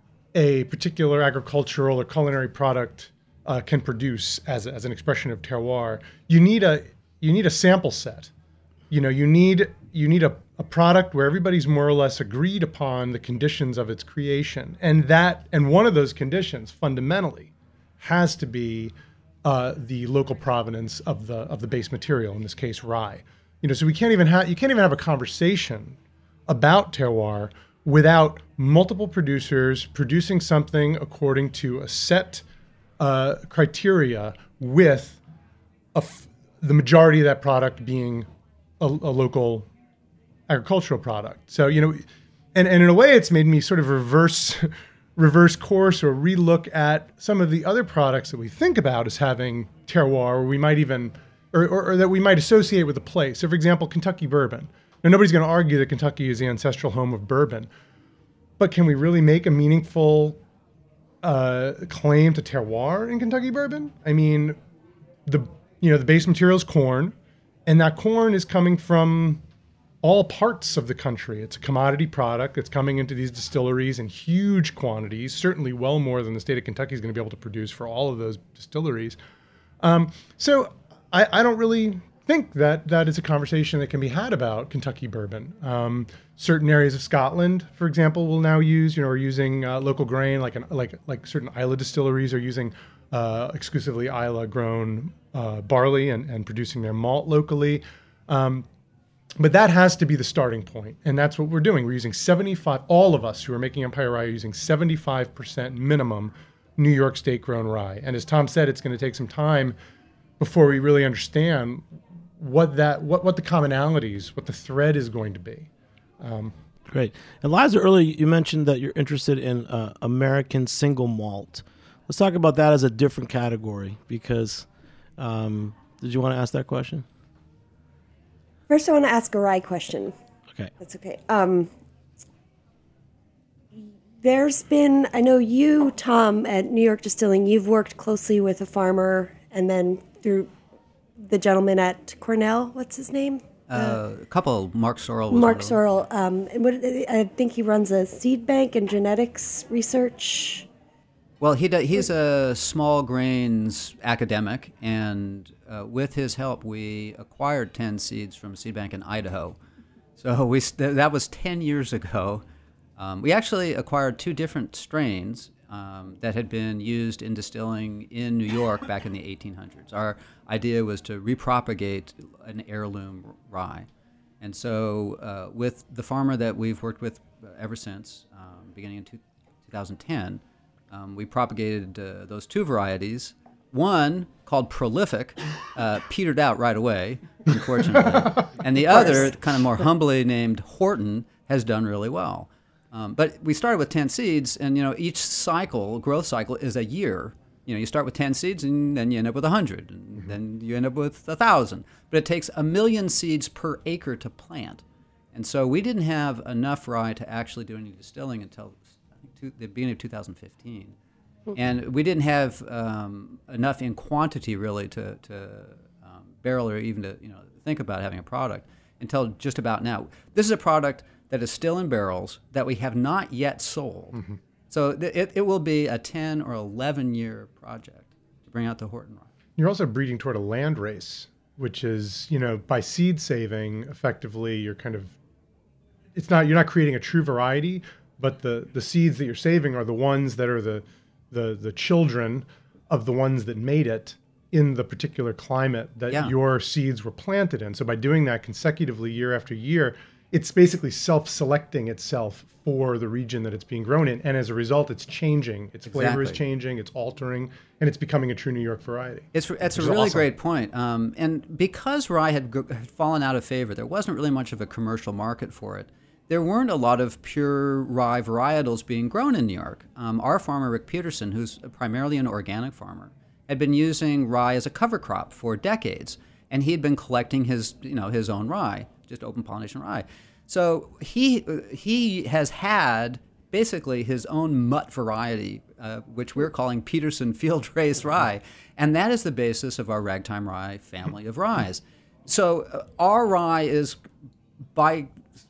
a particular agricultural or culinary product uh, can produce as a, as an expression of terroir, you need a you need a sample set. You know, you need you need a, a product where everybody's more or less agreed upon the conditions of its creation, and that and one of those conditions fundamentally has to be uh, the local provenance of the of the base material. In this case, rye. You know, so we can't even have you can't even have a conversation about terroir without multiple producers producing something according to a set uh, criteria, with a f- the majority of that product being A, a local agricultural product. So, you know, and, and in a way it's made me sort of reverse reverse course or relook at some of the other products that we think about as having terroir, or we might even, or, or, or that we might associate with a place. So, for example, Kentucky bourbon. Now, nobody's going to argue that Kentucky is the ancestral home of bourbon, but can we really make a meaningful uh, claim to terroir in Kentucky bourbon? I mean, the you know the base material is corn. And that corn is coming from all parts of the country. It's a commodity product. It's coming into these distilleries in huge quantities, certainly well more than the state of Kentucky is going to be able to produce for all of those distilleries. Um, so I, I don't really think that that is a conversation that can be had about Kentucky bourbon. Um, certain areas of Scotland, for example, will now use, you know, are using uh, local grain, like an, like like certain Islay distilleries are using uh, exclusively Islay grown uh, barley and, and producing their malt locally. Um, but that has to be the starting point, and that's what we're doing. We're using seventy-five, all of us who are making Empire Rye are using seventy-five percent minimum New York state grown rye. And as Tom said, it's going to take some time before we really understand what that what, what the commonalities, what the thread is going to be. Um, Great. And Liza, earlier you mentioned that you're interested in uh, American single malt. Let's talk about that as a different category because um, did you want to ask that question? First, I want to ask a rye question. Okay. That's okay. Um, there's been, I know you, Tom, at New York Distilling, you've worked closely with a farmer and then through the gentleman at Cornell, what's his name? Uh, a couple, Mark Sorrell. Was Mark one of Sorrell. them. Um, and what, I think he runs a seed bank and genetics research. Well, he do, he's a small grains academic, and uh, with his help, we acquired ten seeds from a seed bank in Idaho. So we st- that was ten years ago. Um, we actually acquired two different strains um, that had been used in distilling in New York back in the eighteen hundreds. Our idea was to repropagate an heirloom rye. And so uh, with the farmer that we've worked with ever since, um, beginning in two, twenty ten, um, we propagated uh, those two varieties. One, called Prolific, uh, petered out right away, unfortunately. And the other, kind of more humbly named Horton, has done really well. Um, but we started with ten seeds, and you know each cycle, growth cycle, is a year. You know, you start with ten seeds, and then you end up with one hundred, and mm-hmm. then you end up with one thousand. But it takes a million seeds per acre to plant. And so we didn't have enough rye to actually do any distilling until I think two, the beginning of two thousand fifteen. Mm-hmm. And we didn't have um, enough in quantity, really, to, to um, barrel or even to you know think about having a product until just about now. This is a product that is still in barrels that we have not yet sold. Mm-hmm. So th- it, it will be a ten or eleven year project to bring out the Horton rye. You're also breeding toward a land race, which is, you know, by seed saving, effectively, you're kind of, it's not, you're not creating a true variety, but the, the seeds that you're saving are the ones that are the, the, the children of the ones that made it in the particular climate that Yeah. your seeds were planted in. So by doing that consecutively year after year, it's basically self-selecting itself for the region that it's being grown in. And as a result, it's changing. Its flavor is Exactly. changing, it's altering, and it's becoming a true New York variety. It's it's a Which is really awesome. great point. Um, and because rye had, gr- had fallen out of favor, there wasn't really much of a commercial market for it. There weren't a lot of pure rye varietals being grown in New York. Um, our farmer, Rick Peterson, who's primarily an organic farmer, had been using rye as a cover crop for decades, and he had been collecting his you know his own rye, just open pollination rye. So he he has had basically his own mutt variety, uh, which we're calling Peterson Field Race Rye, and that is the basis of our Ragtime Rye family of ryes. So uh, our rye is by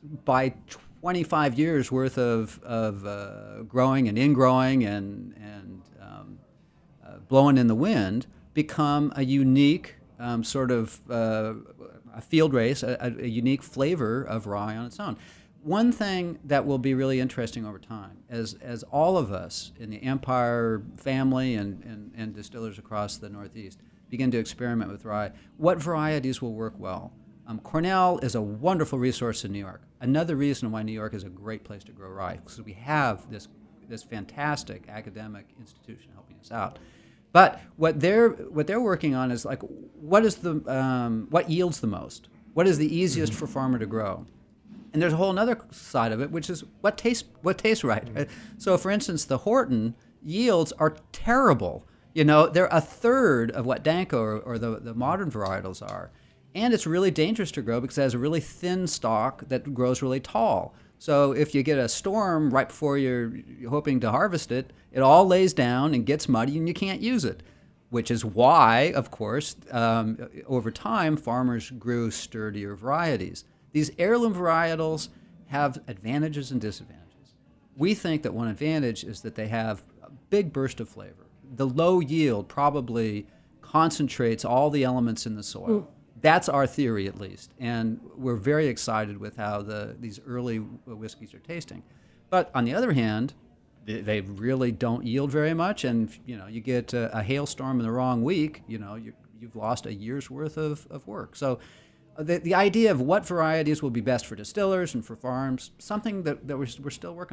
by twenty-five years worth of of uh, growing and ingrowing and and um, uh, blowing in the wind become a unique um, sort of uh, a field race, a, a unique flavor of rye on its own. One thing that will be really interesting over time, as as all of us in the Empire family and, and, and distillers across the Northeast begin to experiment with rye, what varieties will work well? Um, Cornell is a wonderful resource in New York. Another reason why New York is a great place to grow rye, because we have this this fantastic academic institution helping us out. But what they're what they're working on is like what is the um, what yields the most? What is the easiest for a farmer to grow? And there's a whole other side of it, which is what tastes what tastes right. right? So, for instance, the Horton yields are terrible. You know, they're a third of what Danko or, or the, the modern varietals are. And it's really dangerous to grow because it has a really thin stalk that grows really tall. So if you get a storm right before you're hoping to harvest it, it all lays down and gets muddy and you can't use it, which is why, of course, um, over time, farmers grew sturdier varieties. These heirloom varietals have advantages and disadvantages. We think that one advantage is that they have a big burst of flavor. The low yield probably concentrates all the elements in the soil. Mm. That's our theory, at least, and we're very excited with how the these early whiskeys are tasting. But on the other hand, they, they really don't yield very much, and you know, you get a, a hailstorm in the wrong week, you know, you, you've lost a year's worth of, of work. So the the idea of what varieties will be best for distillers and for farms, something that, that we're, we're still working on.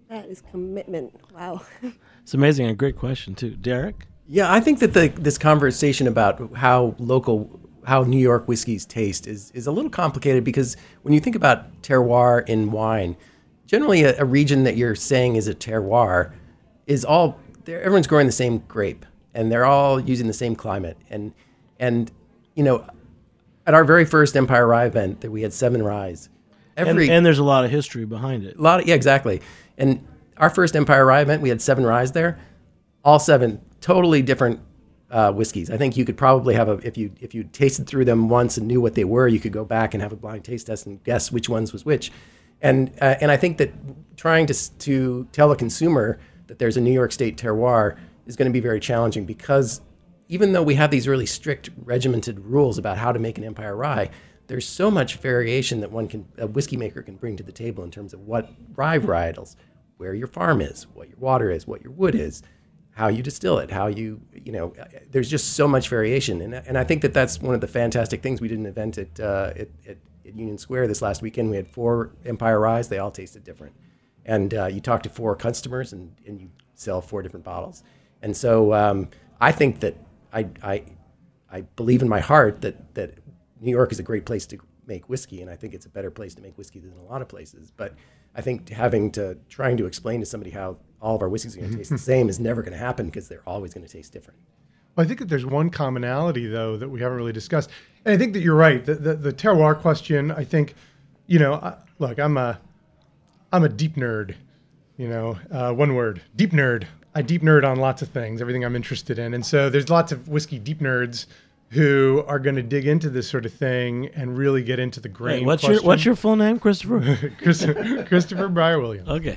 That is commitment. Wow. It's amazing. A great question, too. Derek? Yeah, I think that the, this conversation about how local, how New York whiskeys taste is, is a little complicated because when you think about terroir in wine, generally a, a region that you're saying is a terroir is all, everyone's growing the same grape and they're all using the same climate. And, and you know, at our very first Empire Rye event that we had seven ryes. Every, and, and there's a lot of history behind it. A lot of, yeah, exactly. And our first Empire Rye event, we had seven ryes there. All seven totally different uh, whiskeys. I think you could probably have a, if you if you tasted through them once and knew what they were, you could go back and have a blind taste test and guess which ones was which. And uh, and I think that trying to to tell a consumer that there's a New York State terroir is going to be very challenging because even though we have these really strict regimented rules about how to make an Empire Rye, there's so much variation that one can a whiskey maker can bring to the table in terms of what rye varietals, where your farm is, what your water is, what your wood is, how you distill it, how you, you know, there's just so much variation. And, and I think that that's one of the fantastic things. We did an event at, uh, at, at, at Union Square this last weekend. We had four Empire Ryes. They all tasted different. And uh, you talk to four customers and, and you sell four different bottles. And so um, I think that I, I, I believe in my heart that, that New York is a great place to make whiskey. And I think it's a better place to make whiskey than a lot of places. But I think having to, trying to explain to somebody how all of our whiskeys are going to taste the same is never going to happen because they're always going to taste different. Well, I think that there's one commonality, though, that we haven't really discussed. And I think that you're right. The, the, the terroir question, I think, you know, I, look, I'm a, I'm a deep nerd, you know, uh, one word, deep nerd. I deep nerd on lots of things, everything I'm interested in. And so there's lots of whiskey deep nerds who are going to dig into this sort of thing and really get into the grain. Hey, what's question. your What's your full name, Christopher? Christopher, Christopher Breyer Williams. Okay.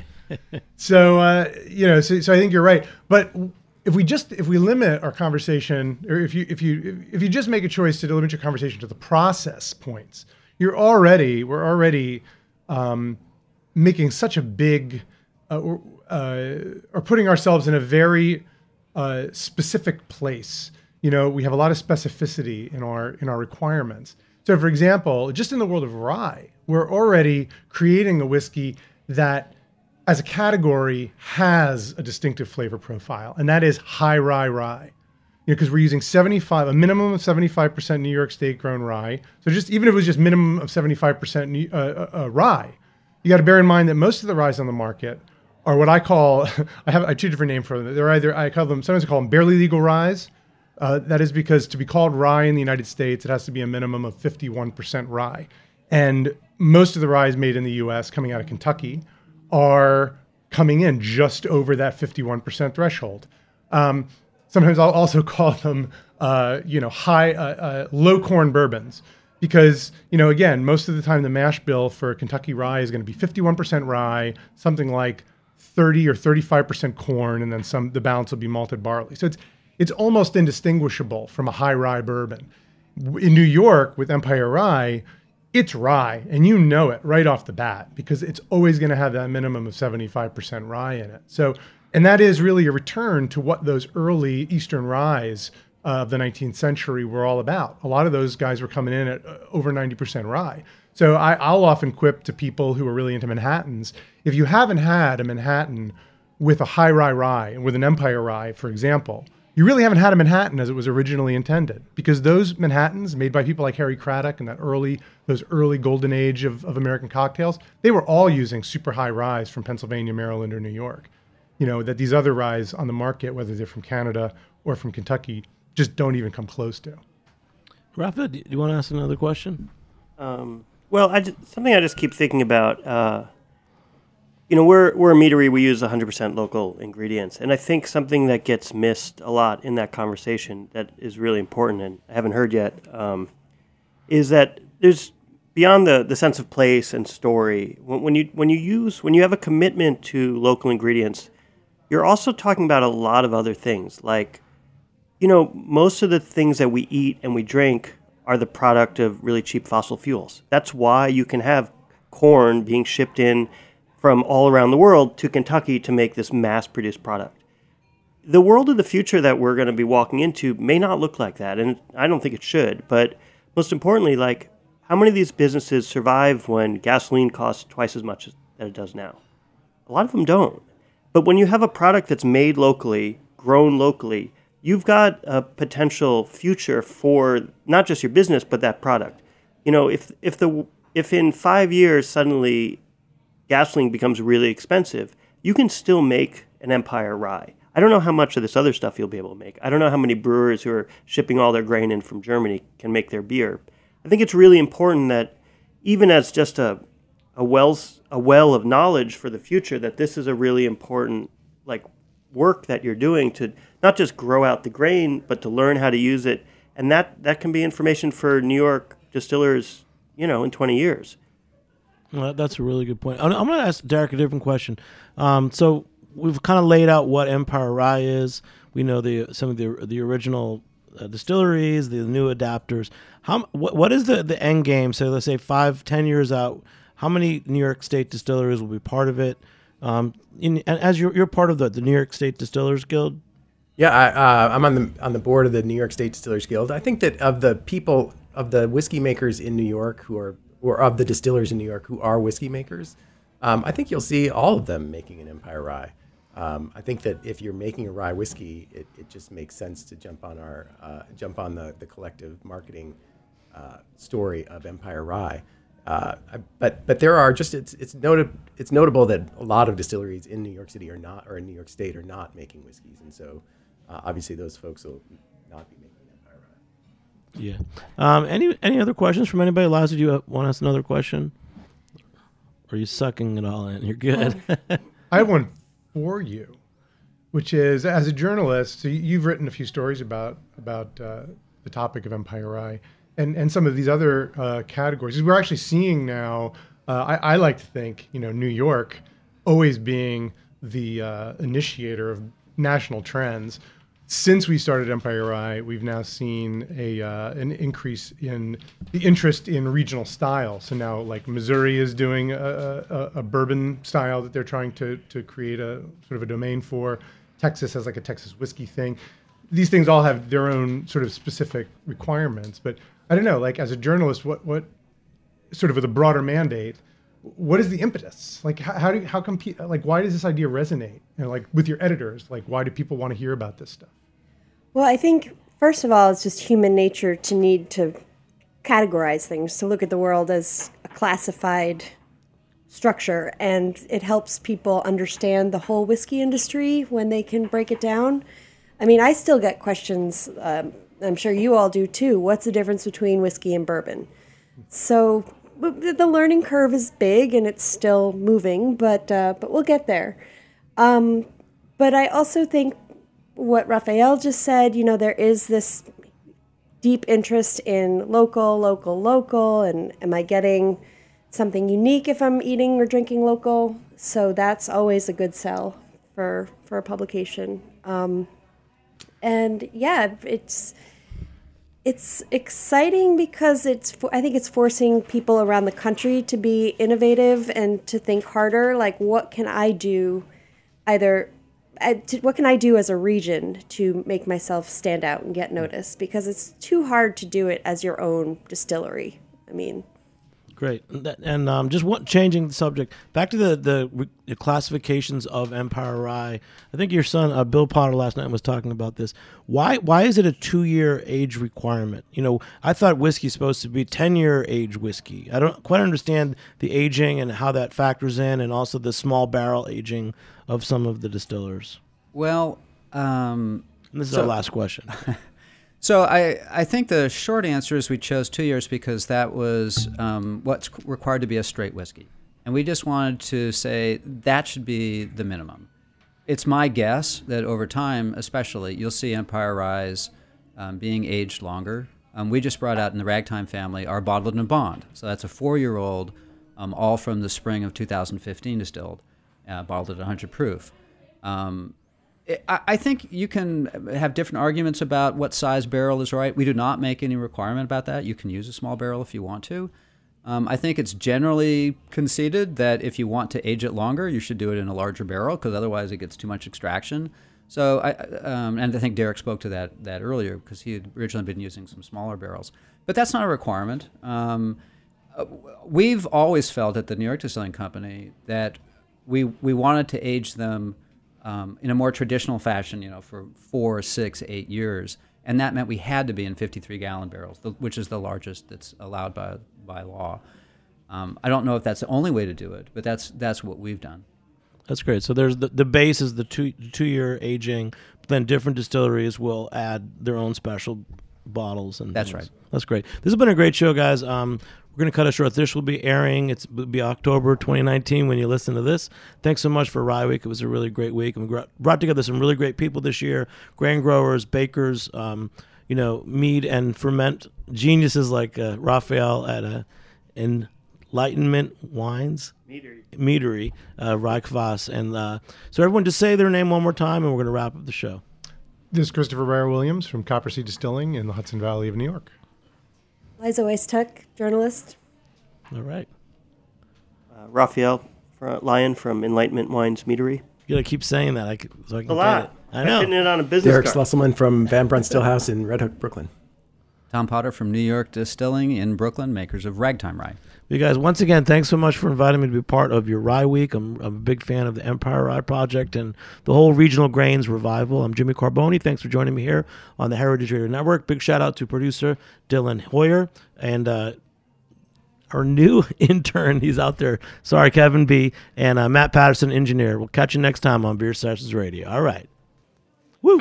so uh, you know, so, so I think you're right. But if we just if we limit our conversation, or if you if you if you just make a choice to limit your conversation to the process points, you're already we're already um, making such a big uh, or, uh, or putting ourselves in a very uh, specific place. You know, we have a lot of specificity in our in our requirements. So, for example, just in the world of rye, we're already creating a whiskey that, as a category, has a distinctive flavor profile, and that is high rye rye. You know, because we're using seventy-five, a minimum of seventy-five percent New York State grown rye. So, just even if it was just minimum of seventy-five percent uh, uh, uh, rye, you got to bear in mind that most of the ryes on the market are what I call I have, I have two different names for them. They're either I call them sometimes I call them barely legal ryes. Uh, that is because to be called rye in the United States, it has to be a minimum of fifty-one percent rye. And most of the ryes made in the U S coming out of Kentucky are coming in just over that fifty-one percent threshold. Um, sometimes I'll also call them, uh, you know, high, uh, uh, low corn bourbons because, you know, again, most of the time the mash bill for Kentucky rye is going to be fifty-one percent rye, something like thirty or thirty-five percent corn, and then some, the balance will be malted barley. So it's, It's almost indistinguishable from a high rye bourbon. In New York with Empire Rye, it's rye, and you know it right off the bat because it's always going to have that minimum of seventy-five percent rye in it. So, and that is really a return to what those early Eastern ryes of the nineteenth century were all about. A lot of those guys were coming in at over ninety percent rye. So I, I'll often quip to people who are really into Manhattans, if you haven't had a Manhattan with a high rye rye and with an Empire Rye, for example, you really haven't had a Manhattan as it was originally intended, because those Manhattans made by people like Harry Craddock and that early, those early golden age of, of American cocktails, they were all using super high ryes from Pennsylvania, Maryland, or New York. You know, that these other ryes on the market, whether they're from Canada or from Kentucky, just don't even come close to. Rafa, do you want to ask another question? Um, well, I just, something I just keep thinking about, uh, you know, we're we're a meadery. We use one hundred percent local ingredients. And I think something that gets missed a lot in that conversation that is really important, and I haven't heard yet, um, is that there's, beyond the, the sense of place and story, when, when you when you use, when you have a commitment to local ingredients, you're also talking about a lot of other things. Like, you know, most of the things that we eat and we drink are the product of really cheap fossil fuels. That's why you can have corn being shipped in from all around the world to Kentucky to make this mass-produced product. The world of the future that we're going to be walking into may not look like that, and I don't think it should. But most importantly, like, how many of these businesses survive when gasoline costs twice as much as that it does now? A lot of them don't. But when you have a product that's made locally, grown locally, you've got a potential future for not just your business, but that product. You know, if if the if in five years suddenly gasoline becomes really expensive, you can still make an Empire Rye. I don't know how much of this other stuff you'll be able to make. I don't know how many brewers who are shipping all their grain in from Germany can make their beer. I think it's really important that even as just a a wells a well of knowledge for the future, that this is a really important like work that you're doing to not just grow out the grain, but to learn how to use it. And that, that can be information for New York distillers, you know, in twenty years. Well, that's a really good point. I'm, I'm going to ask Derek a different question. Um, so we've kind of laid out what Empire Rye is. We know the some of the the original uh, distilleries, the new adapters. How what, what is the, the end game? So let's say five, ten years out, how many New York State distilleries will be part of it? Um, in, and as you're you're part of the, the New York State Distillers Guild. Yeah, I, uh, I'm on the on the board of the New York State Distillers Guild. I think that of the people, of the whiskey makers in New York who are, or of the distillers in New York who are whiskey makers, um, I think you'll see all of them making an Empire Rye. Um, I think that if you're making a rye whiskey, it, it just makes sense to jump on our uh, jump on the, the collective marketing uh, story of Empire Rye. Uh, but but there are just it's it's noted it's notable that a lot of distilleries in New York City are not, or in New York State are not making whiskeys, and so uh, obviously those folks will not be making Empire Rye. Yeah. Um, any any other questions from anybody? Liza, do you want to ask another question? Or are you sucking it all in? You're good. I have one for you, which is, as a journalist, so you've written a few stories about about uh, the topic of Empire Rye and, and some of these other uh, categories. We're actually seeing now, uh, I, I like to think, you know, New York always being the uh, initiator of national trends. Since we started Empire Rye, we've now seen a uh, an increase in the interest in regional style. So now, like, Missouri is doing a, a, a bourbon style that they're trying to to create a sort of a domain for. Texas has like a Texas whiskey thing. These things all have their own sort of specific requirements. But I don't know, like, as a journalist, what what sort of with a broader mandate, what is the impetus? Like, how, how do how come pe- like why does this idea resonate? You know, like with your editors, like why do people want to hear about this stuff? Well, I think, first of all, it's just human nature to need to categorize things, to look at the world as a classified structure, and it helps people understand the whole whiskey industry when they can break it down. I mean, I still get questions, um, I'm sure you all do too, what's the difference between whiskey and bourbon? So the learning curve is big and it's still moving, but uh, but we'll get there. Um, but I also think what Raphael just said, you know, there is this deep interest in local, local, local, and am I getting something unique if I'm eating or drinking local? So that's always a good sell for for a publication. Um, and yeah, it's it's exciting because it's I think it's forcing people around the country to be innovative and to think harder. Like, what can I do, either. What can I do as a region to make myself stand out and get noticed? Because it's too hard to do it as your own distillery. I mean, great. And um, just one, changing the subject back to the, the the classifications of Empire Rye. I think your son uh, Bill Potter last night was talking about this. Why why is it a two year age requirement? You know, I thought whiskey's supposed to be ten year age whiskey. I don't quite understand the aging and how that factors in, and also the small barrel aging of some of the distillers. Well, um, and this is so, our last question. So I, I think the short answer is we chose two years because that was um, what's required to be a straight whiskey. And we just wanted to say that should be the minimum. It's my guess that over time, especially, you'll see Empire Ryes um, being aged longer. Um, we just brought out in the Ragtime family our Bottled and Bond. So that's a four-year-old, um, all from the spring of two thousand fifteen distilled. Uh, bottled at one hundred proof. Um, it, I, I think you can have different arguments about what size barrel is right. We do not make any requirement about that. You can use a small barrel if you want to. Um, I think it's generally conceded that if you want to age it longer, you should do it in a larger barrel because otherwise it gets too much extraction. So, I, um, and I think Derek spoke to that that earlier because he had originally been using some smaller barrels. But that's not a requirement. Um, we've always felt at the New York Distilling Company that we we wanted to age them um, in a more traditional fashion, you know, for four, six, eight years, and that meant we had to be in fifty-three gallon barrels, which is the largest that's allowed by by law. Um, I don't know if that's the only way to do it, but that's that's what we've done. That's great. So there's the, the base is the two two year aging, but then different distilleries will add their own special bottles. And that's things. right. That's great. This has been a great show, guys. Um, we're going to cut it short. This will be airing. It's it'll be October twenty nineteen when you listen to this. Thanks so much for Rye Week. It was a really great week. And we brought together some really great people this year: grain growers, bakers, um, you know, mead and ferment geniuses like uh, Raphael at uh, Enlightenment Wines. Meadery. Meadery, uh, Rye Kvass. And uh, so everyone just say their name one more time, and we're going to wrap up the show. This is Christopher Bear Williams from Copper Sea Distilling in the Hudson Valley of New York. Liza Weisstuck, journalist. All right. Uh, Raphael fr- Lyon from Enlightenment Wines Meadery. You got to keep saying that I can, so I can A get lot. it. I know. Putting it on a business Derek card. Slusselman from Van Brunt Stillhouse in Red Hook, Brooklyn. Tom Potter from New York Distilling in Brooklyn, makers of Ragtime Rye. You guys, once again, thanks so much for inviting me to be part of your Rye Week. I'm, I'm a big fan of the Empire Rye Project and the whole Regional Grains Revival. I'm Jimmy Carboni. Thanks for joining me here on the Heritage Radio Network. Big shout out to producer Dylan Hoyer and uh, our new intern. He's out there. Sorry, Kevin B. And uh, Matt Patterson, engineer. We'll catch you next time on Beer Sessions Radio. All right. Woo!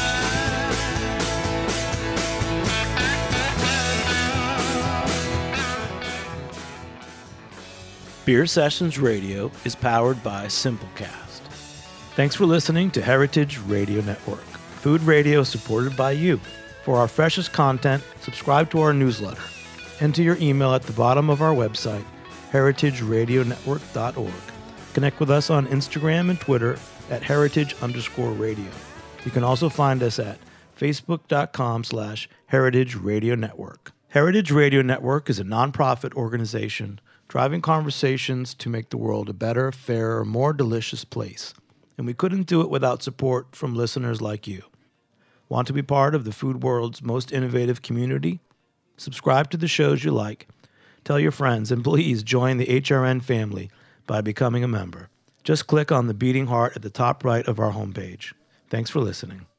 Beer Sessions Radio is powered by Simplecast. Thanks for listening to Heritage Radio Network, food radio supported by you. For our freshest content, subscribe to our newsletter. Enter your email at the bottom of our website, heritage radio network dot org. Connect with us on Instagram and Twitter at heritage underscore radio. You can also find us at facebook.com slash heritage radio network. Heritage Radio Network is a nonprofit organization driving conversations to make the world a better, fairer, more delicious place. And we couldn't do it without support from listeners like you. Want to be part of the food world's most innovative community? Subscribe to the shows you like. Tell your friends, and please join the H R N family by becoming a member. Just click on the beating heart at the top right of our homepage. Thanks for listening.